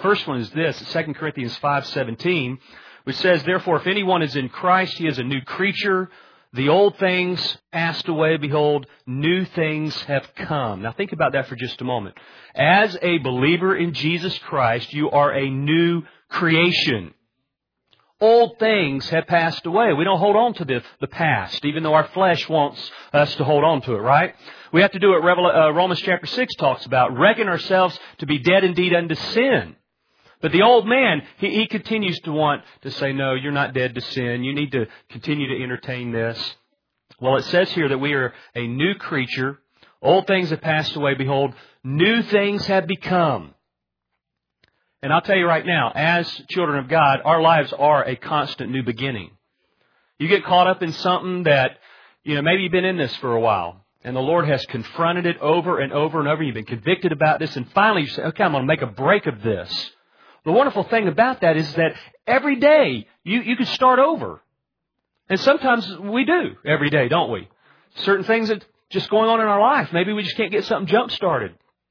first one is this, 2 Corinthians 5:17, which says, "Therefore, if anyone is in Christ, he is a new creature. The old things passed away. Behold, new things have come." Now think about that for just a moment. As a believer in Jesus Christ, you are a new creation. Old things have passed away. We don't hold on to the past, even though our flesh wants us to hold on to it, right? We have to do what Romans chapter 6 talks about. Reckon ourselves to be dead indeed unto sin. But the old man, he continues to want to say, no, you're not dead to sin. You need to continue to entertain this. Well, it says here that we are a new creature. Old things have passed away. Behold, new things have become. And I'll tell you right now, as children of God, our lives are a constant new beginning. You get caught up in something that, maybe you've been in this for a while, and the Lord has confronted it over and over and over. You've been convicted about this, and finally you say, okay, I'm going to make a break of this. The wonderful thing about that is that every day you can start over. And sometimes we do every day, don't we? Certain things that just going on in our life. Maybe we just can't get something jump-started.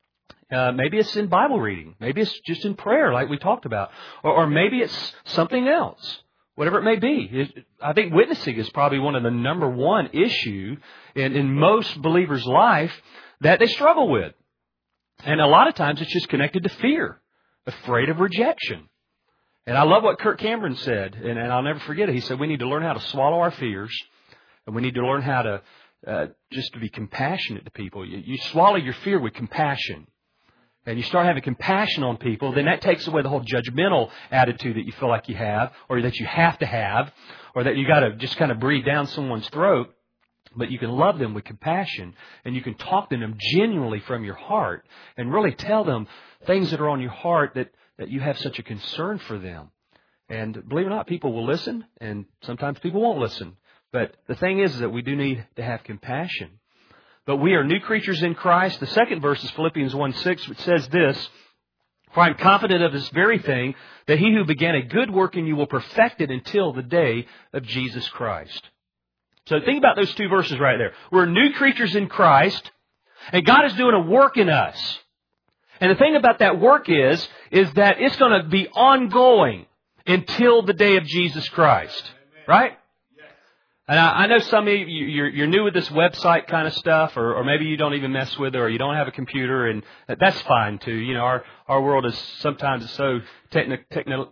Maybe it's in Bible reading. Maybe it's just in prayer like we talked about. Or maybe it's something else. Whatever it may be. I think witnessing is probably one of the number one issue in most believers' life that they struggle with. And a lot of times it's just connected to fear. Afraid of rejection. And I love what Kirk Cameron said, and I'll never forget it. He said we need to learn how to swallow our fears, and we need to learn how to just to be compassionate to people. You swallow your fear with compassion. And you start having compassion on people, then that takes away the whole judgmental attitude that you feel like you have, or that you have to have, or that you got to just kind of breathe down someone's throat. But you can love them with compassion, and you can talk to them genuinely from your heart, and really tell them things that are on your heart that you have such a concern for them. And believe it or not, people will listen, and sometimes people won't listen. But the thing is that we do need to have compassion. But we are new creatures in Christ. The second verse is Philippians 1:6, which says this, "For I am confident of this very thing, that he who began a good work in you will perfect it until the day of Jesus Christ." So think about those two verses right there. We're new creatures in Christ, and God is doing a work in us. And the thing about that work is that it's going to be ongoing until the day of Jesus Christ. Right? And I know some of you, you're new with this website kind of stuff, or maybe you don't even mess with it, or you don't have a computer, and that's fine too. Our world is sometimes so technical.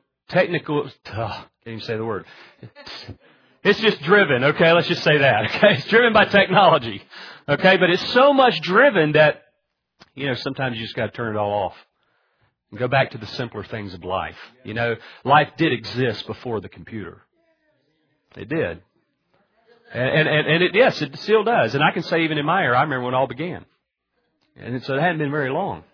Can't even say the word. It's just driven. Okay, let's just say that. Okay, it's driven by technology. Okay, but it's so much driven that sometimes you just got to turn it all off and go back to the simpler things of life. Life did exist before the computer. It did. And yes, it still does. And I can say even in my era, I remember when it all began. And so it hadn't been very long.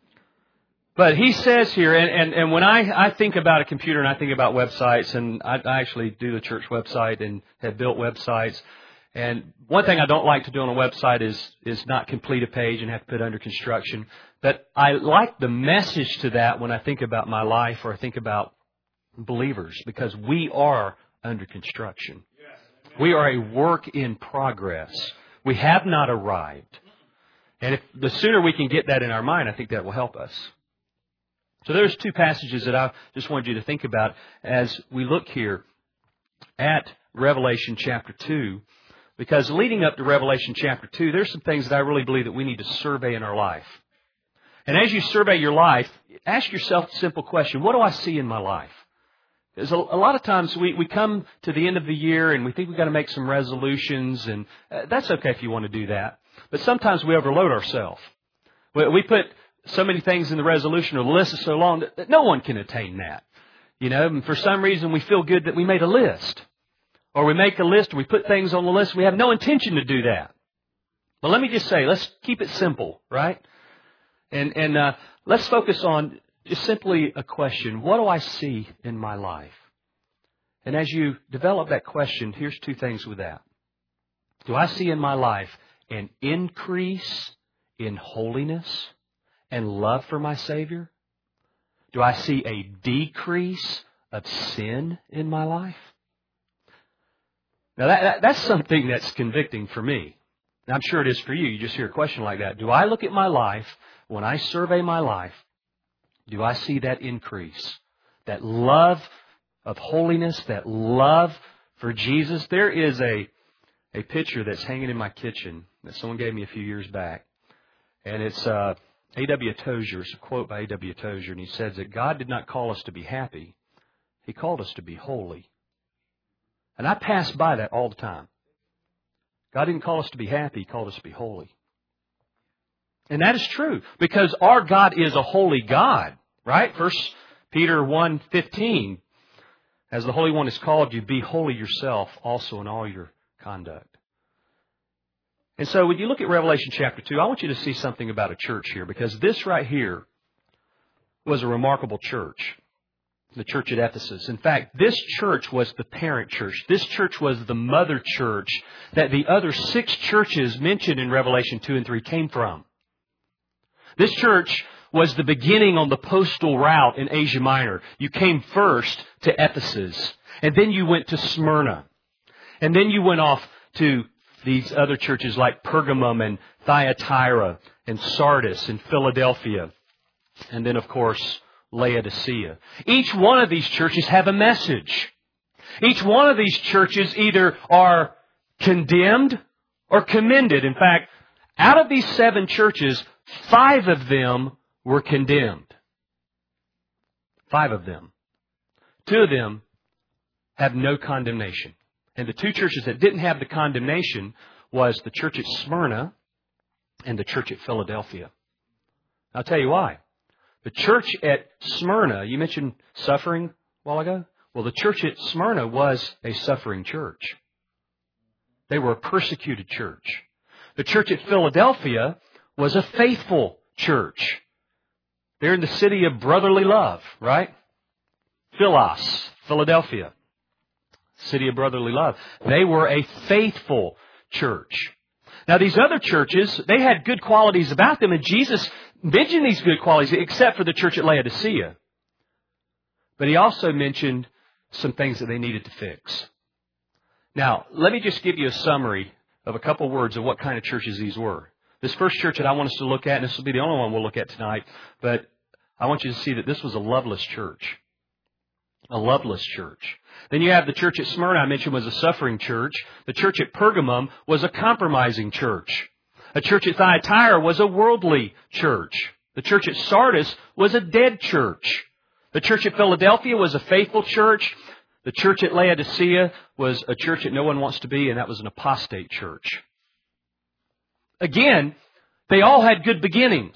But he says here, and when I think about a computer and I think about websites, and I actually do the church website and have built websites. And one thing I don't like to do on a website is not complete a page and have to put it under construction. But I like the message to that when I think about my life or I think about believers, because we are under construction. We are a work in progress. We have not arrived. And the sooner we can get that in our mind, I think that will help us. So there's two passages that I just wanted you to think about as we look here at Revelation chapter 2. Because leading up to Revelation chapter 2, there's some things that I really believe that we need to survey in our life. And as you survey your life, ask yourself a simple question. What do I see in my life? Because a lot of times we come to the end of the year and we think we've got to make some resolutions, and that's okay if you want to do that. But sometimes we overload ourselves. We put so many things in the resolution, or the list is so long that no one can attain that. And for some reason we feel good that we made a list. Or we make a list, or we put things on the list. We have no intention to do that. But let me just say, let's keep it simple, right? And let's focus on just simply a question. What do I see in my life? And as you develop that question, here's two things with that. Do I see in my life an increase in holiness and love for my Savior? Do I see a decrease of sin in my life? Now, that's something that's convicting for me. And I'm sure it is for you. You just hear a question like that. Do I look at my life, when I survey my life, do I see that increase? That love of holiness, that love for Jesus. There is a picture that's hanging in my kitchen that someone gave me a few years back. And it's A.W. Tozer. It's a quote by A.W. Tozer. And he says that God did not call us to be happy. He called us to be holy. And I pass by that all the time. God didn't call us to be happy. He called us to be holy. And that is true because our God is a holy God, right? 1 Peter 1:15, as the Holy One is called you, be holy yourself also in all your conduct. And so when you look at Revelation chapter 2, I want you to see something about a church here, because this right here was a remarkable church, the church at Ephesus. In fact, this church was the parent church. This church was the mother church that the other 6 churches mentioned in Revelation 2 and 3 came from. This church was the beginning on the postal route in Asia Minor. You came first to Ephesus, and then you went to Smyrna. And then you went off to these other churches like Pergamum and Thyatira and Sardis and Philadelphia. And then, of course, Laodicea. Each one of these churches have a message. Each one of these churches either are condemned or commended. In fact, out of these 7 churches, 5 of them were condemned. 5 of them. 2 of them have no condemnation. And the 2 churches that didn't have the condemnation was the church at Smyrna and the church at Philadelphia. I'll tell you why. The church at Smyrna, you mentioned suffering a while ago? Well, the church at Smyrna was a suffering church. They were a persecuted church. The church at Philadelphia was a faithful church. They're in the city of brotherly love, right? Philos, Philadelphia. City of brotherly love. They were a faithful church. Now, these other churches, they had good qualities about them, and Jesus mentioned these good qualities, except for the church at Laodicea. But He also mentioned some things that they needed to fix. Now, let me just give you a summary of a couple words of what kind of churches these were. This first church that I want us to look at, and this will be the only one we'll look at tonight, but I want you to see that this was a loveless church. A loveless church. Then you have the church at Smyrna, I mentioned, was a suffering church. The church at Pergamum was a compromising church. A church at Thyatira was a worldly church. The church at Sardis was a dead church. The church at Philadelphia was a faithful church. The church at Laodicea was a church that no one wants to be, and that was an apostate church. Again, they all had good beginnings,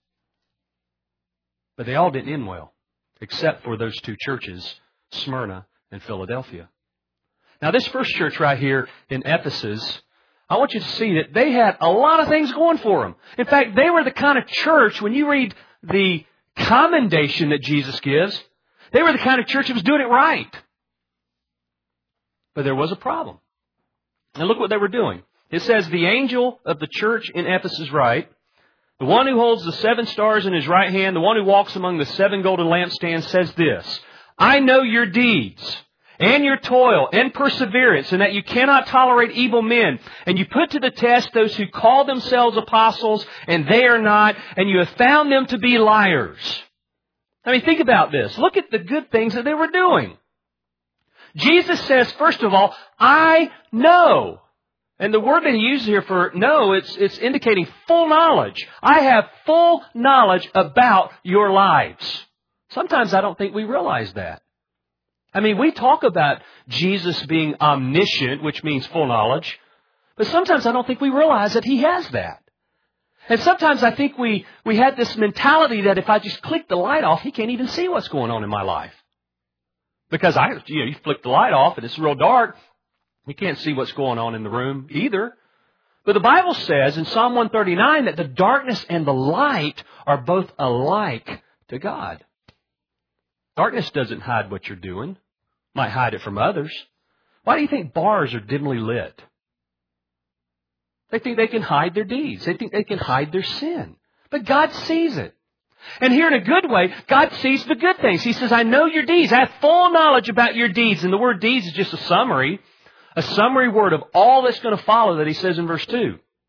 but they all didn't end well, except for those 2 churches, Smyrna and Philadelphia. Now, this first church right here in Ephesus, I want you to see that they had a lot of things going for them. In fact, they were the kind of church, when you read the commendation that Jesus gives, they were the kind of church that was doing it right. But there was a problem. And look what they were doing. It says, the angel of the church in Ephesus write, the one who holds the 7 stars in his right hand, the one who walks among the 7 golden lampstands says this, I know your deeds and your toil and perseverance, and that you cannot tolerate evil men. And you put to the test those who call themselves apostles, and they are not, and you have found them to be liars. I mean, think about this. Look at the good things that they were doing. Jesus says, first of all, I know. And the word that He uses here for know, it's indicating full knowledge. I have full knowledge about your lives. Sometimes I don't think we realize that. I mean, we talk about Jesus being omniscient, which means full knowledge. But sometimes I don't think we realize that He has that. And sometimes I think we had this mentality that if I just click the light off, He can't even see what's going on in my life. Because you flick the light off and it's real dark. You can't see what's going on in the room either. But the Bible says in Psalm 139 that the darkness and the light are both alike to God. Darkness doesn't hide what you're doing. Might hide it from others. Why do you think bars are dimly lit? They think they can hide their deeds. They think they can hide their sin. But God sees it. And here in a good way, God sees the good things. He says, I know your deeds. I have full knowledge about your deeds. And the word deeds is just a summary word of all that's going to follow that He says in verse 2.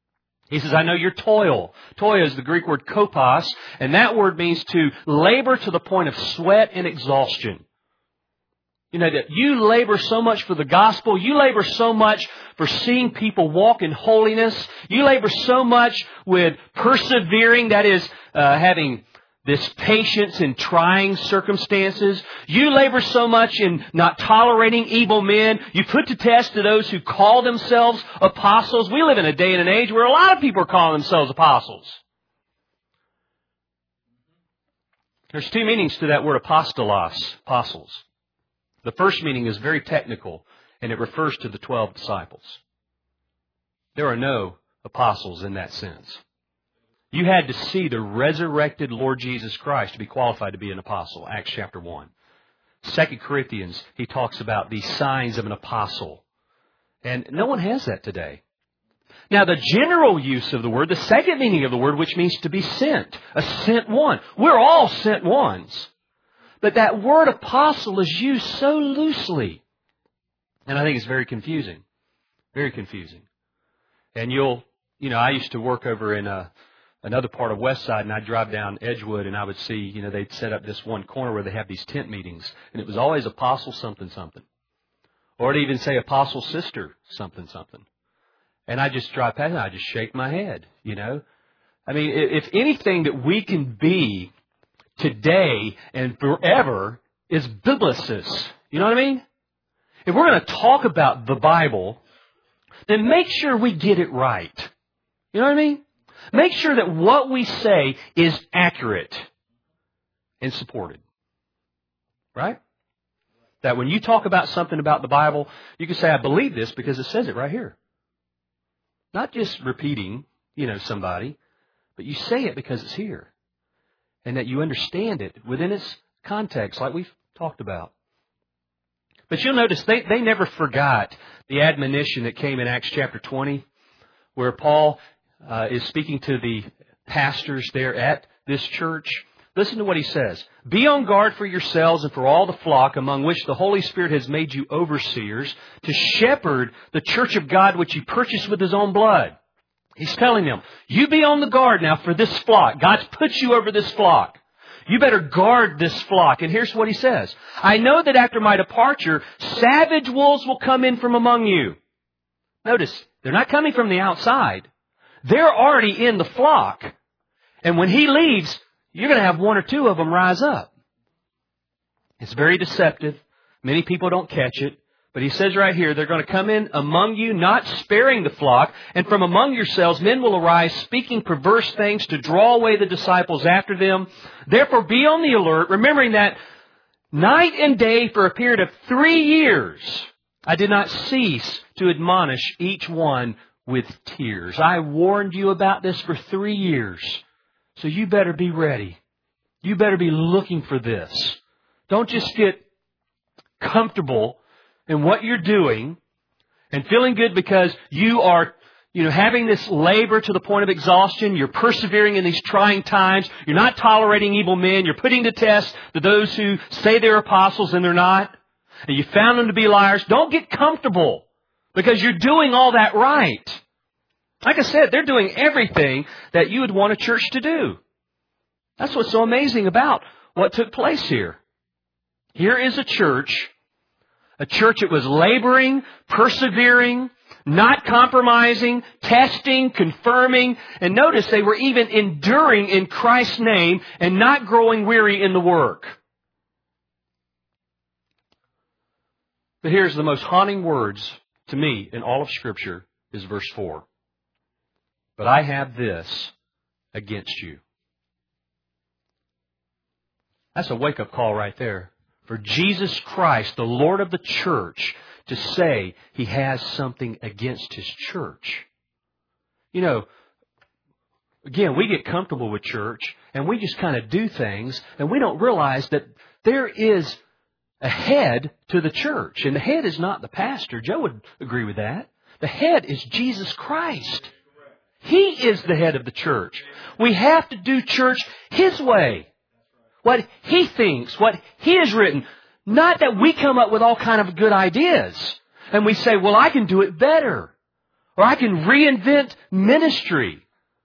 He says, I know your toil. Toil is the Greek word kopos, and that word means to labor to the point of sweat and exhaustion. You know, that you labor so much for the gospel. You labor so much for seeing people walk in holiness. You labor so much with persevering, that is, having this patience in trying circumstances. You labor so much in not tolerating evil men. You put to test to those who call themselves apostles. We live in a day and an age where a lot of people are calling themselves apostles. There's two meanings to that word apostolos, apostles. The first meaning is very technical, and it refers to the 12 disciples. There are no apostles in that sense. You had to see the resurrected Lord Jesus Christ to be qualified to be an apostle, Acts chapter 1. 2 Corinthians, he talks about the signs of an apostle. And no one has that today. Now, the general use of the word, the second meaning of the word, which means to be sent, a sent one. We're all sent ones. But that word apostle is used so loosely. And I think it's very confusing. Very confusing. And I used to work over in another part of West Side, and I'd drive down Edgewood, and I would see, they'd set up this one corner where they have these tent meetings. And it was always apostle something something. Or it'd even say apostle sister something something. And I just drive past and I just shake my head, I mean, if anything that we can be today and forever is biblicis. You know what I mean? If we're going to talk about the Bible, then make sure we get it right. You know what I mean? Make sure that what we say is accurate and supported. Right? That when you talk about something about the Bible, you can say, I believe this because it says it right here. Not just repeating, somebody, but you say it because it's here. And that you understand it within its context, like we've talked about. But you'll notice they never forgot the admonition that came in Acts chapter 20, where Paul is speaking to the pastors there at this church. Listen to what he says. Be on guard for yourselves and for all the flock among which the Holy Spirit has made you overseers to shepherd the church of God which He purchased with His own blood. He's telling them, you be on the guard now for this flock. God's put you over this flock. You better guard this flock. And here's what he says. I know that after my departure, savage wolves will come in from among you. Notice, they're not coming from the outside. They're already in the flock. And when He leaves, you're going to have one or two of them rise up. It's very deceptive. Many people don't catch it. But he says right here, they're going to come in among you, not sparing the flock, and from among yourselves men will arise, speaking perverse things to draw away the disciples after them. Therefore be on the alert, remembering that night and day for a period of 3 years, I did not cease to admonish each one with tears. I warned you about this for 3 years, so you better be ready. You better be looking for this. Don't just get comfortable in what you're doing and feeling good because you are, having this labor to the point of exhaustion. You're persevering in these trying times. You're not tolerating evil men. You're putting to test to those who say they're apostles and they're not. And you found them to be liars. Don't get comfortable because you're doing all that right. Like I said, they're doing everything that you would want a church to do. That's what's so amazing about what took place here. Here is a church that was laboring, persevering, not compromising, testing, confirming. And notice they were even enduring in Christ's name and not growing weary in the work. But here's the most haunting words to me in all of Scripture is verse 4. But I have this against you. That's a wake-up call right there. For Jesus Christ, the Lord of the church, to say He has something against His church. Again, we get comfortable with church and we just kind of do things and we don't realize that there is a head to the church. And the head is not the pastor. Joe would agree with that. The head is Jesus Christ. He is the head of the church. We have to do church His way. What He thinks, what He has written. Not that we come up with all kind of good ideas. And we say, well, I can do it better. Or I can reinvent ministry.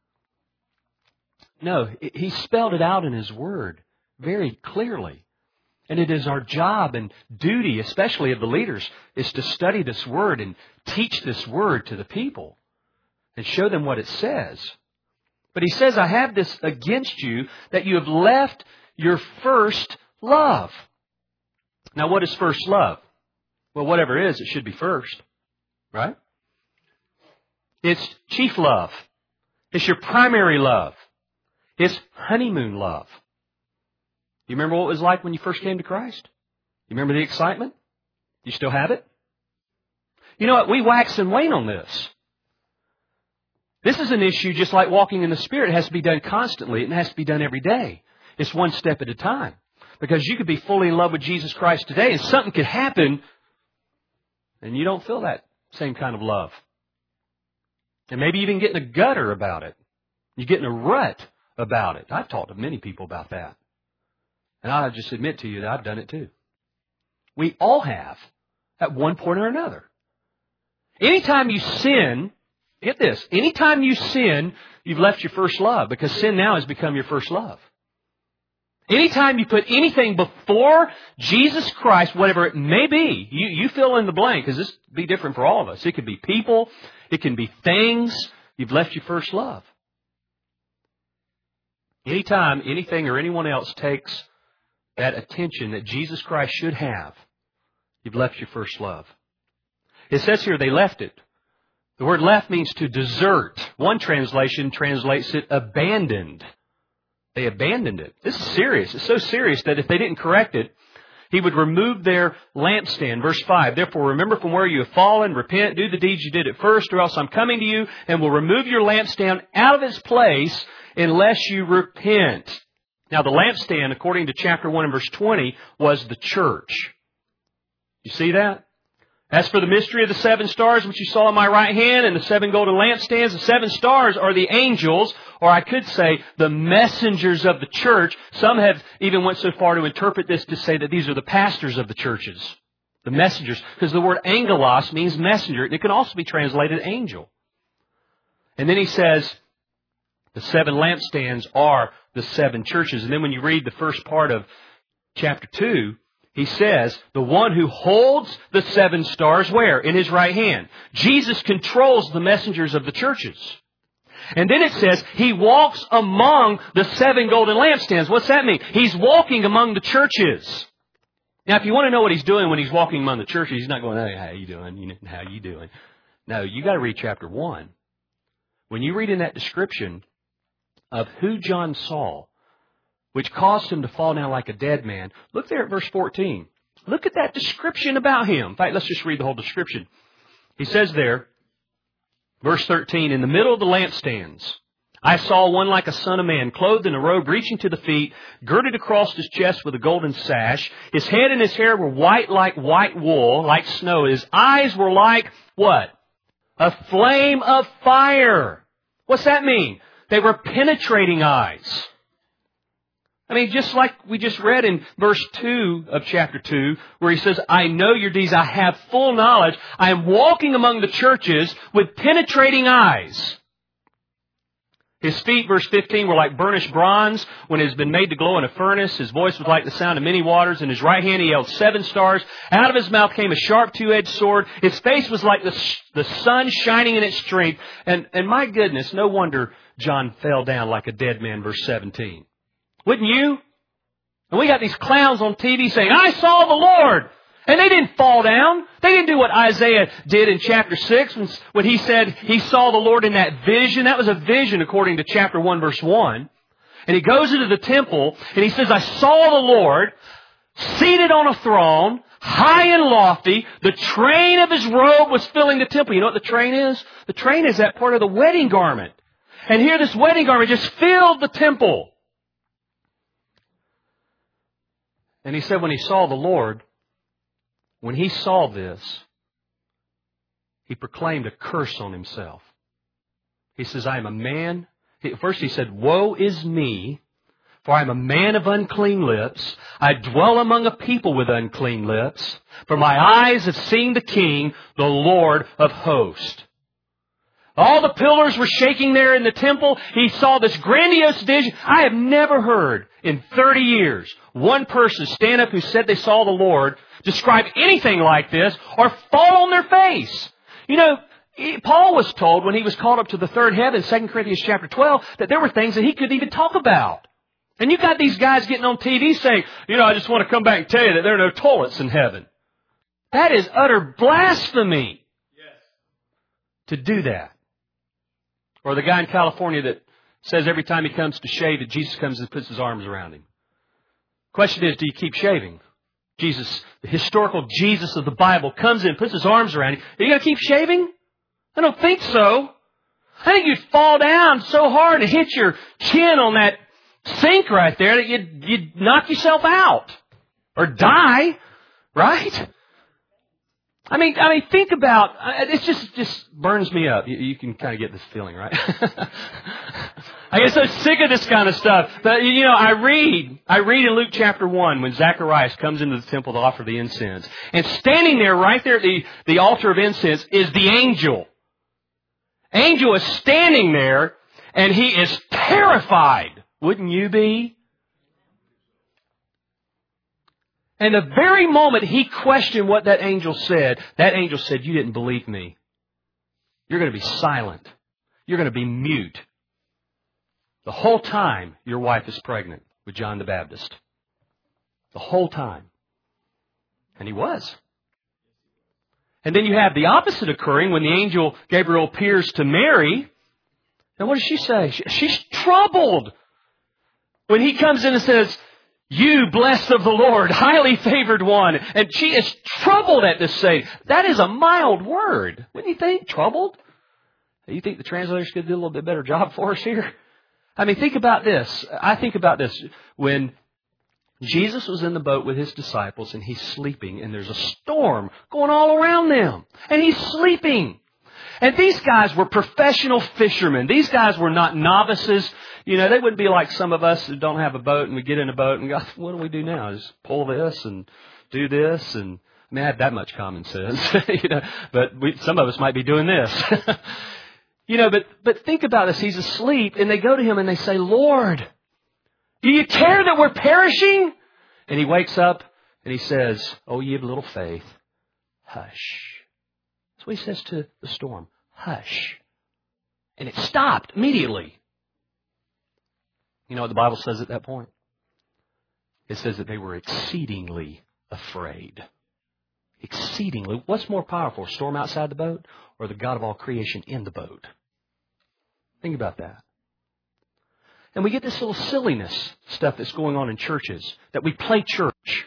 No, He spelled it out in His Word very clearly. And it is our job and duty, especially of the leaders, is to study this Word and teach this Word to the people and show them what it says. But He says, I have this against you, that you have left your first love. Now, what is first love? Well, whatever it is, it should be first. Right? It's chief love. It's your primary love. It's honeymoon love. You remember what it was like when you first came to Christ? You remember the excitement? You still have it? You know what? We wax and wane on this. This is an issue just like walking in the Spirit. It has to be done constantly. It has to be done every day. It's one step at a time. Because you could be fully in love with Jesus Christ today and something could happen and you don't feel that same kind of love. And maybe even get in a gutter about it. You get in a rut about it. I've talked to many people about that. And I'll just admit to you that I've done it too. We all have at one point or another. Anytime you sin, get this, anytime you sin, you've left your first love because sin now has become your first love. Anytime you put anything before Jesus Christ, whatever it may be, you fill in the blank because this will be different for all of us. It could be people. It can be things. You've left your first love. Anytime anything or anyone else takes that attention that Jesus Christ should have, you've left your first love. It says here they left it. The word left means to desert. One translation translates it abandoned. They abandoned it. This is serious. It's so serious that if they didn't correct it, He would remove their lampstand. Verse 5, therefore remember from where you have fallen, repent, do the deeds you did at first, or else I'm coming to you and will remove your lampstand out of its place unless you repent. Now the lampstand, according to chapter 1 and verse 20, was the church. You see that? As for the mystery of the 7 stars, which you saw in my right hand, and the 7 golden lampstands, the 7 stars are the angels, or I could say the messengers of the church. Some have even went so far to interpret this to say that these are the pastors of the churches. The messengers. Because the word angelos means messenger. It can also be translated angel. And then he says, the 7 lampstands are the 7 churches. And then when you read the first part of chapter 2, he says, the one who holds the 7 stars, where? In his right hand. Jesus controls the messengers of the churches. And then it says, He walks among the 7 golden lampstands. What's that mean? He's walking among the churches. Now, if you want to know what He's doing when He's walking among the churches, He's not going, hey, how you doing? How you doing? No, you got to read chapter 1. When you read in that description of who John saw, which caused him to fall down like a dead man. Look there at verse 14. Look at that description about him. In fact, let's just read the whole description. He says there, verse 13, in the middle of the lampstands, I saw one like a son of man, clothed in a robe reaching to the feet, girded across his chest with a golden sash. His head and his hair were white like white wool, like snow. His eyes were like, what? A flame of fire. What's that mean? They were penetrating eyes. I mean, just like we just read in verse 2 of chapter 2, where he says, I know your deeds, I have full knowledge. I am walking among the churches with penetrating eyes. His feet, verse 15, were like burnished bronze when it has been made to glow in a furnace. His voice was like the sound of many waters. In his right hand he held 7 stars. Out of his mouth came a sharp 2-edged sword. His face was like the sun shining in its strength. And my goodness, no wonder John fell down like a dead man, verse 17. Wouldn't you? And we got these clowns on TV saying, I saw the Lord. And they didn't fall down. They didn't do what Isaiah did in chapter 6 when he said he saw the Lord in that vision. That was a vision according to chapter 1 verse 1. And he goes into the temple and he says, I saw the Lord seated on a throne, high and lofty. The train of his robe was filling the temple. You know what the train is? The train is that part of the wedding garment. And here this wedding garment just filled the temple. And he said when he saw the Lord, when he saw this, he proclaimed a curse on himself. He says, I am a man. First he said, woe is me, for I am a man of unclean lips. I dwell among a people with unclean lips. For my eyes have seen the King, the Lord of hosts. All the pillars were shaking there in the temple. He saw this grandiose vision. I have never heard in 30 years one person stand up who said they saw the Lord describe anything like this or fall on their face. You know, Paul was told when he was called up to the third heaven, 2 Corinthians chapter 12, that there were things that he couldn't even talk about. And you got these guys getting on TV saying, you know, I just want to come back and tell you that there are no toilets in heaven. That is utter blasphemy to do that. Or the guy in California that says every time he comes to shave that Jesus comes and puts his arms around him. Question is, do you keep shaving? Jesus, the historical Jesus of the Bible, comes in, puts his arms around you. Are you going to keep shaving? I don't think so. I think you'd fall down so hard and hit your chin on that sink right there that you'd knock yourself out. Or die, right? I mean, think about, it just burns me up. You can kind of get this feeling, right? I get so sick of this kind of stuff. But, you know, I read in Luke chapter 1 when Zacharias comes into the temple to offer the incense. And standing there, right there at the altar of incense, is the angel. Angel is standing there, and he is terrified. Wouldn't you be? And the very moment he questioned what that angel said, you didn't believe me. You're going to be silent. You're going to be mute. The whole time your wife is pregnant with John the Baptist. The whole time. And he was. And then you have the opposite occurring when the angel Gabriel appears to Mary. And what does she say? She's troubled. When he comes in and says, you blessed of the Lord, highly favored one. And she is troubled at this saying. That is a mild word. Wouldn't you think? Troubled? You think the translators could do a little bit better job for us here? I mean, think about this. I think about this. When Jesus was in the boat with His disciples and He's sleeping and there's a storm going all around them. And He's sleeping. And these guys were professional fishermen. These guys were not novices. You know, they wouldn't be like some of us who don't have a boat and we get in a boat and go, what do we do now? Just pull this and do this. And I mean, I have that much common sense, you know, but some of us might be doing this. You know, but think about this. He's asleep and they go to Him and they say, Lord, do you care that we're perishing? And He wakes up and He says, oh, ye of little faith, hush. That's what He says to the storm. Hush. And it stopped immediately. You know what the Bible says at that point? It says that they were exceedingly afraid. Exceedingly. What's more powerful, a storm outside the boat or the God of all creation in the boat? Think about that. And we get this little silliness stuff that's going on in churches, that we play church.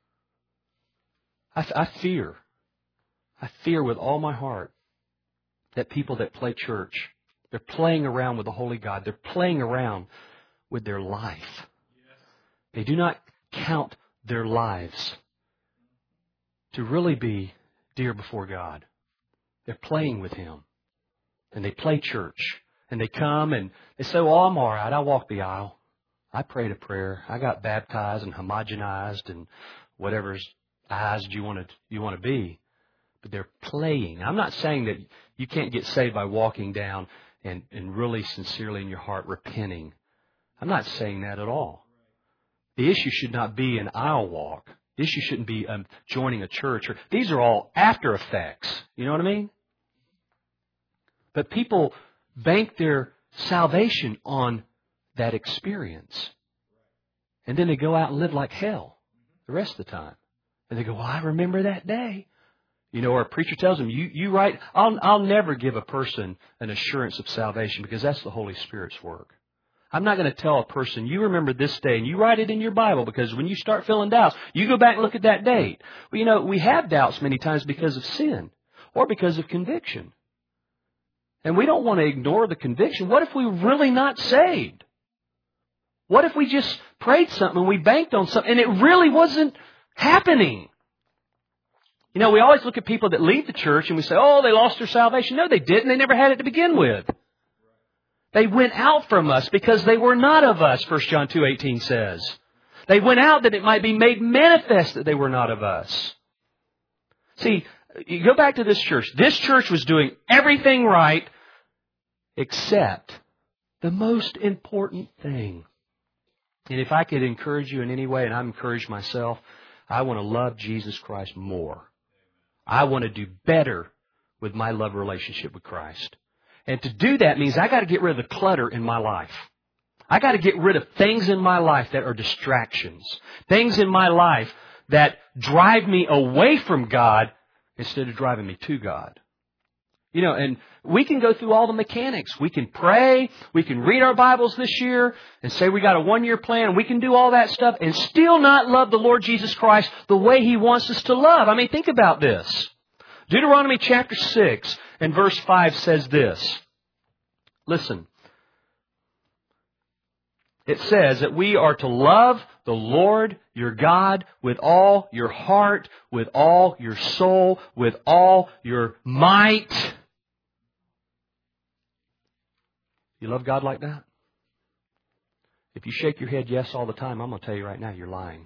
I fear with all my heart that people that play church, they're playing around with the Holy God. They're playing around with their life. They do not count their lives to really be dear before God. They're playing with Him. And they play church. And they come and they say, well, I'm all right. I walked the aisle. I prayed a prayer. I got baptized and homogenized and whatever's eyes you want to be. But they're playing. I'm not saying that you can't get saved by walking down and really sincerely in your heart repenting. I'm not saying that at all. The issue should not be an aisle walk. The issue shouldn't be joining a church. These are all after effects. You know what I mean? But people bank their salvation on that experience. And then they go out and live like hell the rest of the time. And they go, well, I remember that day. You know, or a preacher tells them, you write, I'll never give a person an assurance of salvation because that's the Holy Spirit's work. I'm not going to tell a person, you remember this day, and you write it in your Bible, because when you start feeling doubts, you go back and look at that date. Well, you know, we have doubts many times because of sin or because of conviction. And we don't want to ignore the conviction. What if we're really not saved? What if we just prayed something and we banked on something and it really wasn't happening? You know, we always look at people that leave the church and we say, oh, they lost their salvation. No, they didn't. They never had it to begin with. They went out from us because they were not of us, 1 John 2:18 says. They went out that it might be made manifest that they were not of us. See, you go back to this church. This church was doing everything right. except the most important thing. And if I could encourage you in any way, and I'm encouraged myself, I want to love Jesus Christ more. I want to do better with my love relationship with Christ. And to do that means I got to get rid of the clutter in my life. I got to get rid of things in my life that are distractions. Things in my life that drive me away from God instead of driving me to God. You know, and we can go through all the mechanics. We can pray. We can read our Bibles this year and say we got a 1-year plan. We can do all that stuff and still not love the Lord Jesus Christ the way He wants us to love. I mean, think about this. Deuteronomy chapter 6 and verse 5 says this. Listen. It says that we are to love the Lord your God with all your heart, with all your soul, with all your might. You love God like that? If you shake your head yes all the time, I'm going to tell you right now, you're lying.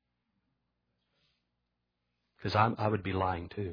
Because I would be lying too.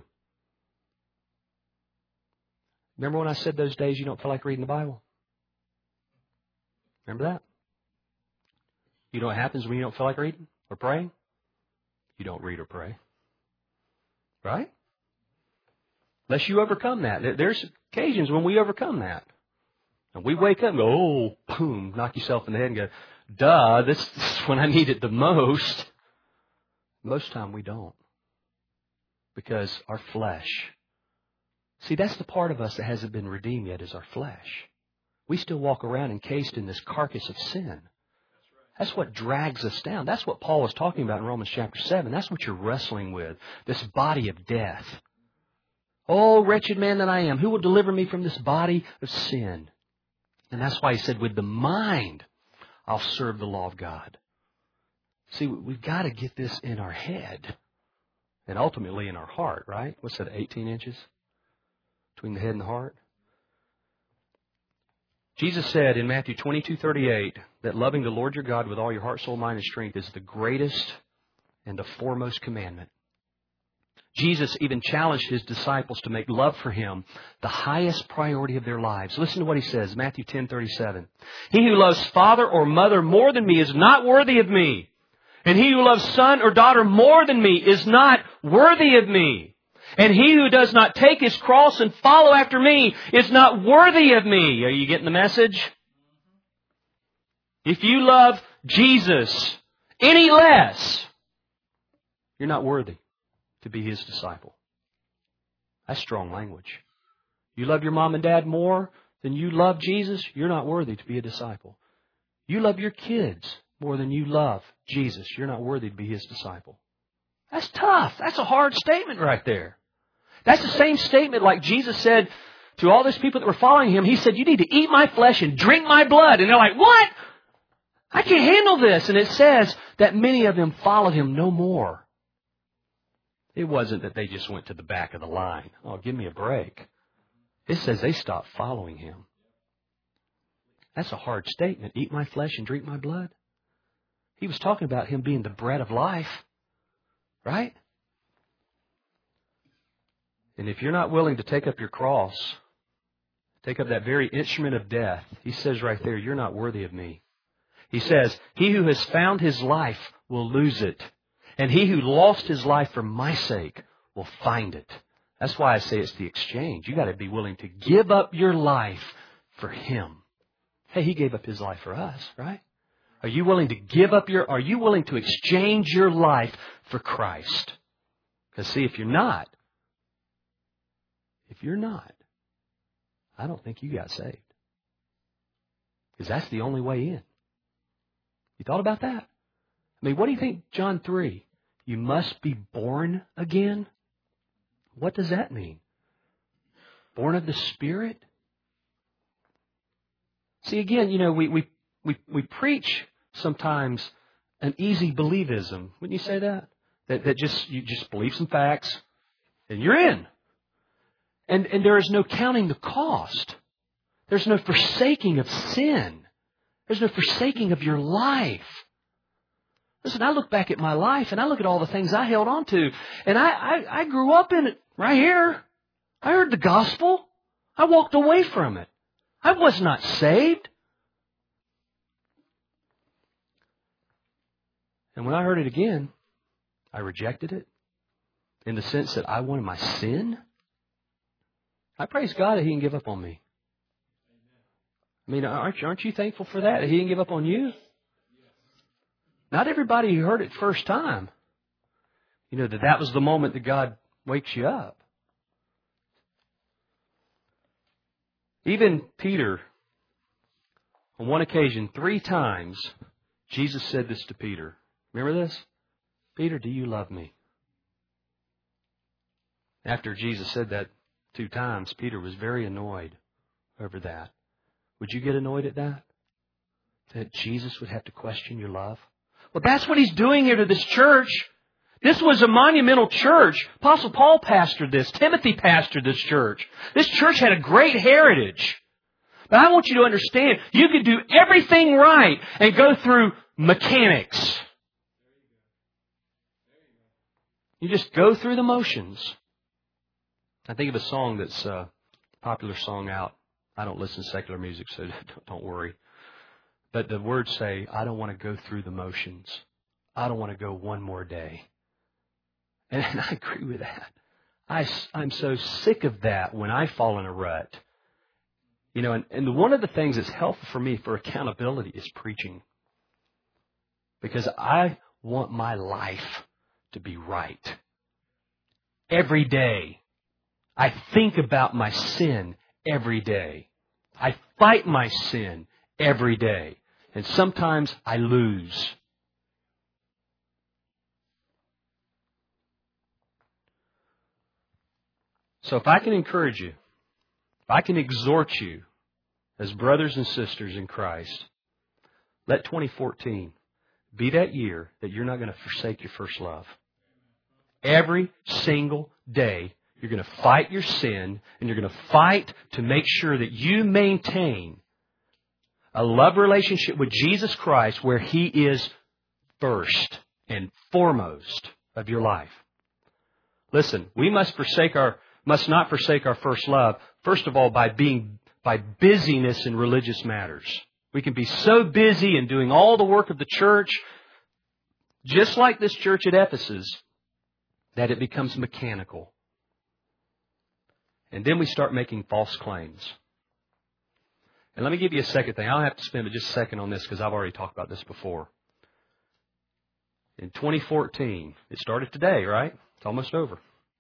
Remember when I said those days you don't feel like reading the Bible? Remember that? You know what happens when you don't feel like reading or praying? You don't read or pray. Right? Unless you overcome that. There's occasions when we overcome that. And we wake up and go, oh, boom, knock yourself in the head and go, duh, this is when I need it the most. Most of the time we don't. Because our flesh. See, that's the part of us that hasn't been redeemed yet, is our flesh. We still walk around encased in this carcass of sin. That's what drags us down. That's what Paul was talking about in Romans chapter 7. That's what you're wrestling with, this body of death. Oh, wretched man that I am, who will deliver me from this body of sin? And that's why he said, with the mind, I'll serve the law of God. See, we've got to get this in our head and ultimately in our heart, right? What's that, 18 inches between the head and the heart? Jesus said in Matthew 22:38 that loving the Lord your God with all your heart, soul, mind, and strength is the greatest and the foremost commandment. Jesus even challenged His disciples to make love for Him the highest priority of their lives. Listen to what He says, Matthew 10:37. He who loves father or mother more than me is not worthy of me. And he who loves son or daughter more than me is not worthy of me. And he who does not take his cross and follow after me is not worthy of me. Are you getting the message? If you love Jesus any less, you're not worthy to be His disciple. That's strong language. You love your mom and dad more than you love Jesus, you're not worthy to be a disciple. You love your kids more than you love Jesus, you're not worthy to be His disciple. That's tough. That's a hard statement right there. That's the same statement like Jesus said to all those people that were following Him. He said, you need to eat my flesh and drink my blood. And they're like, what? I can't handle this. And it says that many of them followed Him no more. It wasn't that they just went to the back of the line. Oh, give me a break. It says they stopped following Him. That's a hard statement. Eat my flesh and drink my blood. He was talking about Him being the bread of life. Right? And if you're not willing to take up your cross, take up that very instrument of death, He says right there, you're not worthy of me. He says, he who has found his life will lose it. And he who lost his life for my sake will find it. That's why I say it's the exchange. You got to be willing to give up your life for Him. Hey, He gave up His life for us, right? Are you willing to are you willing to exchange your life for Christ? Because see, if you're not, I don't think you got saved. Because that's the only way in. You thought about that? I mean, what do you think, John 3? You must be born again? What does that mean? Born of the Spirit? See, again, you know, we preach sometimes an easy believism. Wouldn't you say that? That you just believe some facts and you're in. And there is no counting the cost. There's no forsaking of sin. There's no forsaking of your life. Listen, I look back at my life and I look at all the things I held on to. And I grew up in it right here. I heard the gospel. I walked away from it. I was not saved. And when I heard it again, I rejected it in the sense that I wanted my sin. I praise God that He didn't give up on me. I mean, aren't you thankful for that He didn't give up on you? Not everybody who heard it first time, that was the moment that God wakes you up. Even Peter, on one occasion, 3 times, Jesus said this to Peter. Remember this? Peter, do you love me? After Jesus said that 2 times, Peter was very annoyed over that. Would you get annoyed at that? That Jesus would have to question your love? Well, that's what He's doing here to this church. This was a monumental church. Apostle Paul pastored this. Timothy pastored this church. This church had a great heritage. But I want you to understand, you could do everything right and go through mechanics. You just go through the motions. I think of a song that's a popular song out. I don't listen to secular music, so don't worry. But the words say, I don't want to go through the motions. I don't want to go one more day. And I agree with that. I'm so sick of that when I fall in a rut. And one of the things that's helpful for me for accountability is preaching. Because I want my life to be right. Every day. I think about my sin every day. I fight my sin every day. And sometimes I lose. So if I can encourage you, if I can exhort you as brothers and sisters in Christ, let 2014 be that year that you're not going to forsake your first love. Every single day, you're going to fight your sin, and you're going to fight to make sure that you maintain a love relationship with Jesus Christ where He is first and foremost of your life. Listen, we must not forsake our first love, first of all, by busyness in religious matters. We can be so busy in doing all the work of the church, just like this church at Ephesus, that it becomes mechanical. And then we start making false claims. And let me give you a second thing. I'll have to spend just a second on this because I've already talked about this before. In 2014, it started today, right? It's almost over.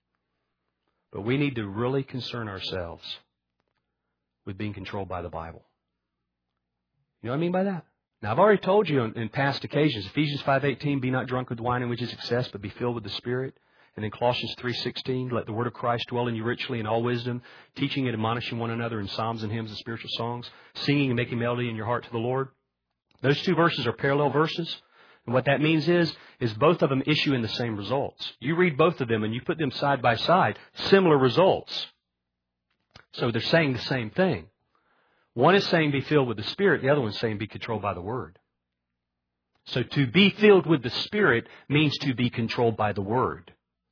But we need to really concern ourselves with being controlled by the Bible. You know what I mean by that? Now, I've already told you in past occasions, Ephesians 5:18, be not drunk with wine in which is excess, but be filled with the Spirit. And then Colossians 3:16, let the word of Christ dwell in you richly in all wisdom, teaching and admonishing one another in psalms and hymns and spiritual songs, singing and making melody in your heart to the Lord. Those 2 verses are parallel verses. And what that means is both of them issue in the same results. You read both of them and you put them side by side, similar results. So they're saying the same thing. One is saying be filled with the Spirit. The other one is saying be controlled by the Word. So to be filled with the Spirit means to be controlled by the Word.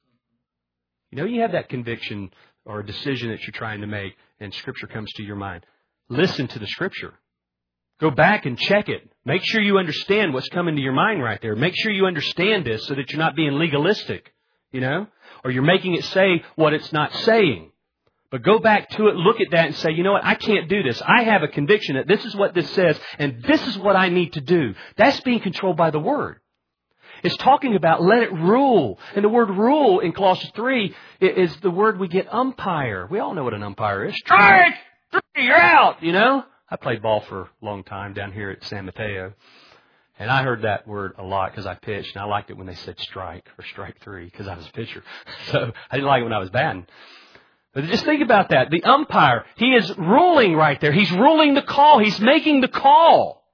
You have that conviction or a decision that you're trying to make and Scripture comes to your mind. Listen to the Scripture. Go back and check it. Make sure you understand what's coming to your mind right there. Make sure you understand this so that you're not being legalistic, or you're making it say what it's not saying. But go back to it, look at that and say, you know what, I can't do this. I have a conviction that this is what this says and this is what I need to do. That's being controlled by the Word. It's talking about let it rule. And the word rule in Colossians 3 is the word we get umpire. We all know what an umpire is. Strike! 3, you're out, I played ball for a long time down here at San Mateo. And I heard that word a lot because I pitched. And I liked it when they said strike or strike 3 because I was a pitcher. So I didn't like it when I was batting. But just think about that. The umpire, he is ruling right there. He's ruling the call. He's making the call.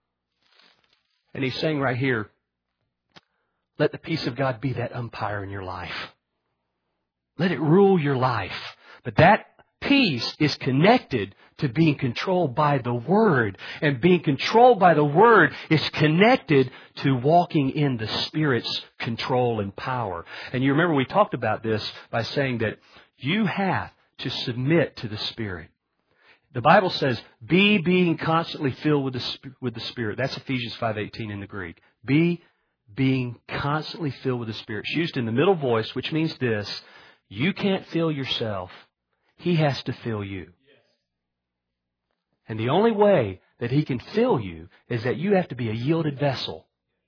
And he's saying right here, let the peace of God be that umpire in your life. Let it rule your life. But that peace is connected to being controlled by the Word. And being controlled by the Word is connected to walking in the Spirit's control and power. And you remember we talked about this by saying that you have to submit to the Spirit. The Bible says, be being constantly filled with the Spirit. That's Ephesians 5:18 in the Greek. Be being constantly filled with the Spirit. It's used in the middle voice, which means this: you can't fill yourself. He has to fill you. And the only way that He can fill you is that you have to be a yielded vessel.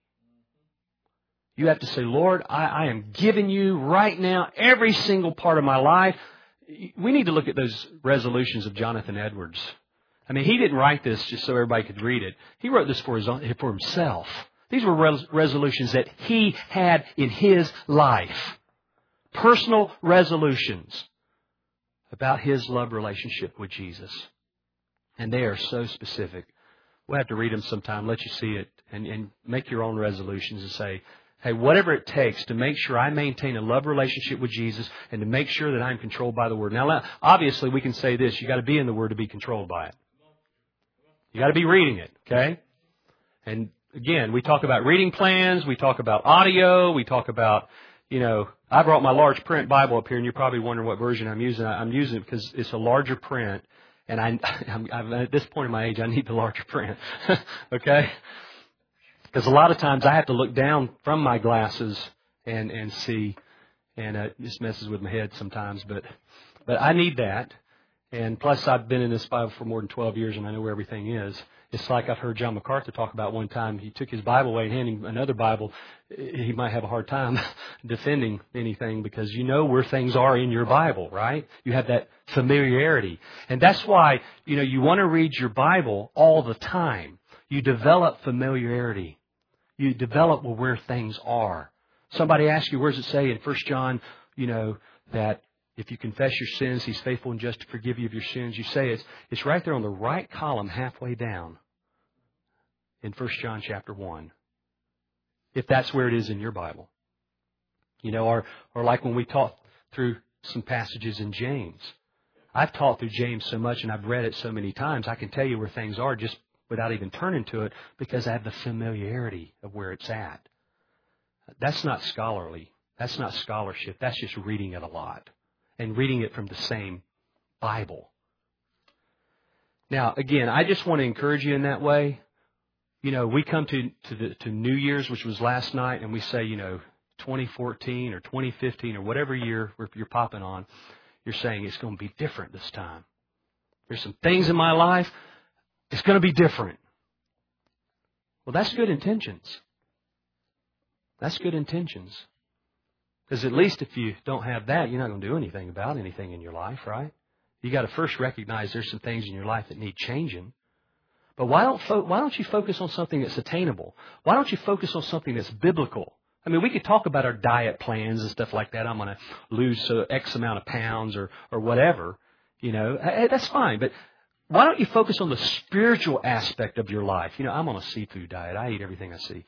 You have to say, Lord, I am giving you right now every single part of my life. We need to look at those resolutions of Jonathan Edwards. I mean, he didn't write this just so everybody could read it. He wrote this for himself. These were resolutions that he had in his life. Personal resolutions about his love relationship with Jesus. And they are so specific. We'll have to read them sometime, let you see it, and make your own resolutions and say, hey, whatever it takes to make sure I maintain a love relationship with Jesus and to make sure that I'm controlled by the Word. Now, obviously, we can say this. You've got to be in the Word to be controlled by it. You've got to be reading it, okay? And again, we talk about reading plans. We talk about audio. We talk about, I brought my large print Bible up here, and you're probably wondering what version I'm using. I'm using it because it's a larger print, and I'm at this point in my age, I need the larger print, okay? Because a lot of times I have to look down from my glasses and see, and this messes with my head sometimes, but I need that. And plus I've been in this Bible for more than 12 years and I know where everything is. It's like I've heard John MacArthur talk about one time. He took his Bible away and handed him another Bible. He might have a hard time defending anything because you know where things are in your Bible, right? You have that familiarity. And that's why, you want to read your Bible all the time. You develop familiarity. You develop where things are. Somebody asks you, where does it say in 1 John, that if you confess your sins, He's faithful and just to forgive you of your sins. You say it's right there on the right column halfway down in 1 John chapter 1. If that's where it is in your Bible. Or like when we taught through some passages in James. I've taught through James so much and I've read it so many times, I can tell you where things are just without even turning to it because I have the familiarity of where it's at. That's not scholarly. That's not scholarship. That's just reading it a lot and reading it from the same Bible. Now, again, I just want to encourage you in that way. We come to New Year's, which was last night, and we say, 2014 or 2015 or whatever year you're popping on, you're saying it's going to be different this time. There's some things in my life. It's going to be different. Well, that's good intentions. That's good intentions. Because at least if you don't have that, you're not going to do anything about anything in your life, right? You got to first recognize there's some things in your life that need changing. But why don't you focus on something that's attainable? Why don't you focus on something that's biblical? I mean, we could talk about our diet plans and stuff like that. I'm going to lose X amount of pounds or whatever. That's fine. But why don't you focus on the spiritual aspect of your life? I'm on a seafood diet. I eat everything I see.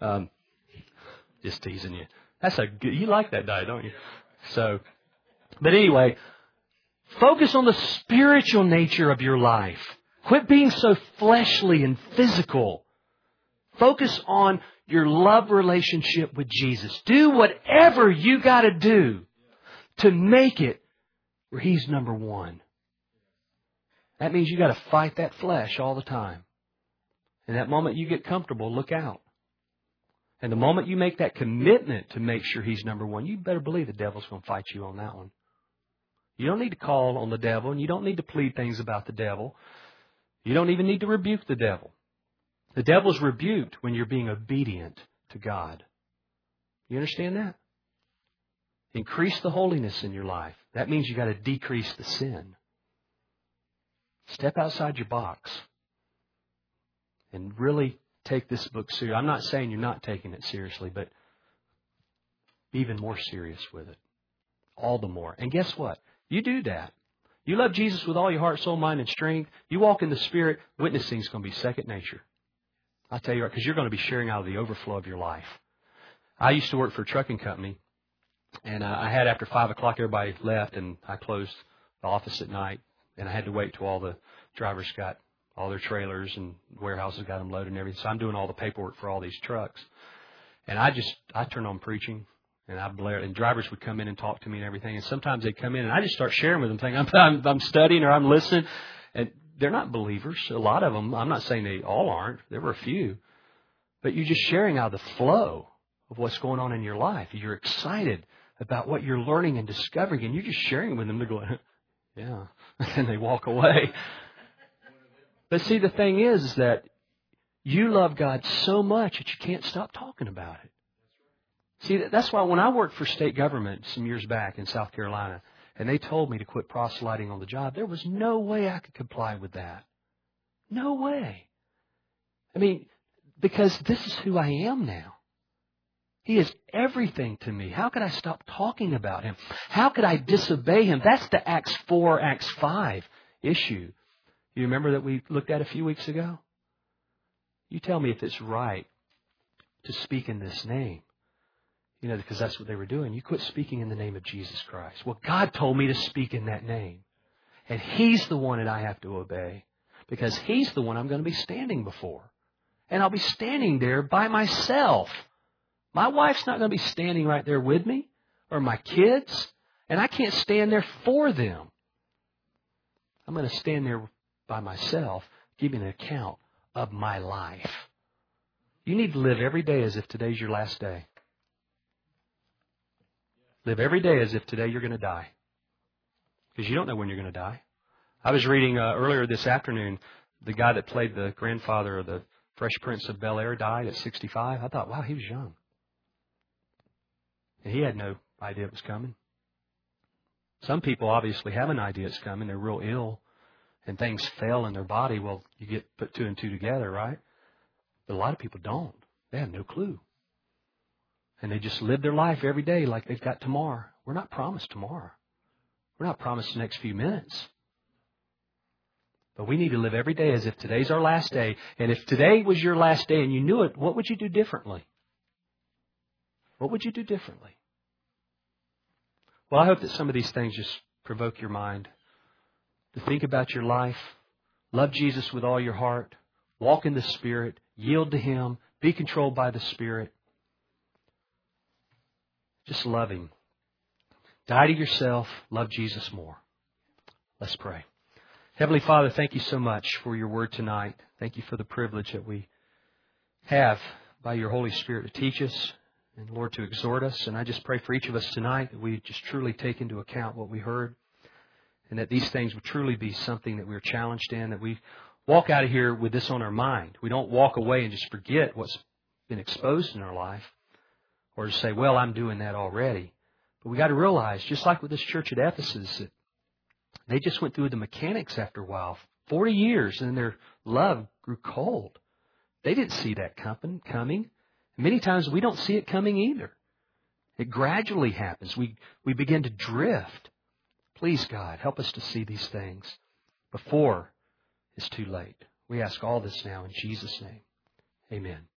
Just teasing you. You like that diet, don't you? But anyway, focus on the spiritual nature of your life. Quit being so fleshly and physical. Focus on your love relationship with Jesus. Do whatever you got to do to make it where He's number one. That means you got to fight that flesh all the time. And that moment you get comfortable, look out. And the moment you make that commitment to make sure He's number one, you better believe the devil's going to fight you on that one. You don't need to call on the devil, and you don't need to plead things about the devil. You don't even need to rebuke the devil. The devil's rebuked when you're being obedient to God. You understand that? Increase the holiness in your life. That means you got to decrease the sin. Step outside your box and really take this book seriously. I'm not saying you're not taking it seriously, but be even more serious with it. All the more. And guess what? You do that. You love Jesus with all your heart, soul, mind, and strength. You walk in the Spirit. Witnessing is going to be second nature. I'll tell you what, because you're going to be sharing out of the overflow of your life. I used to work for a trucking company, and I had after 5 o'clock, everybody left, and I closed the office at night. And I had to wait till all the drivers got all their trailers and warehouses got them loaded and everything. So I'm doing all the paperwork for all these trucks. And I turned on preaching and I blared. And drivers would come in and talk to me and everything. And sometimes they'd come in and I just start sharing with them, thinking I'm studying or I'm listening. And they're not believers. A lot of them, I'm not saying they all aren't. There were a few. But you're just sharing out of the flow of what's going on in your life. You're excited about what you're learning and discovering, and you're just sharing it with them. They're going, yeah. And they walk away. But see, the thing is that you love God so much that you can't stop talking about it. See, that's why when I worked for state government some years back in South Carolina, and they told me to quit proselyting on the job, there was no way I could comply with that. No way. I mean, because this is who I am now. He is everything to me. How could I stop talking about Him? How could I disobey Him? That's the Acts 4, Acts 5 issue. You remember that we looked at a few weeks ago? You tell me if it's right to speak in this name. You know, because that's what they were doing. You quit speaking in the name of Jesus Christ. Well, God told me to speak in that name. And He's the one that I have to obey. Because He's the one I'm going to be standing before. And I'll be standing there by myself. My wife's not going to be standing right there with me. Or my kids. And I can't stand there for them. I'm going to stand there by myself, giving an account of my life. You need to live every day as if today's your last day. Live every day as if today you're going to die. Because you don't know when you're going to die. I was reading earlier this afternoon, the guy that played the grandfather of the Fresh Prince of Bel-Air died at 65. I thought, wow, he was young. And he had no idea it was coming. Some people obviously have an idea it's coming. They're real ill. And things fail in their body. Well, you get put two and two together, right? But a lot of people don't. They have no clue. And they just live their life every day like they've got tomorrow. We're not promised tomorrow. We're not promised the next few minutes. But we need to live every day as if today's our last day. And if today was your last day and you knew it, what would you do differently? What would you do differently? Well, I hope that some of these things just provoke your mind to think about your life. Love Jesus with all your heart. Walk in the Spirit. Yield to Him. Be controlled by the Spirit. Just love Him. Die to yourself. Love Jesus more. Let's pray. Heavenly Father, thank you so much for your word tonight. Thank you for the privilege that we have by your Holy Spirit to teach us and, Lord, to exhort us. And I just pray for each of us tonight that we just truly take into account what we heard and that these things would truly be something that we're challenged in, that we walk out of here with this on our mind. We don't walk away and just forget what's been exposed in our life. Or to say, well, I'm doing that already. But we got to realize, just like with this church at Ephesus, that they just went through the mechanics after a while. 40 years, and their love grew cold. They didn't see that coming. Many times we don't see it coming either. It gradually happens. We begin to drift. Please, God, help us to see these things before it's too late. We ask all this now in Jesus' name. Amen.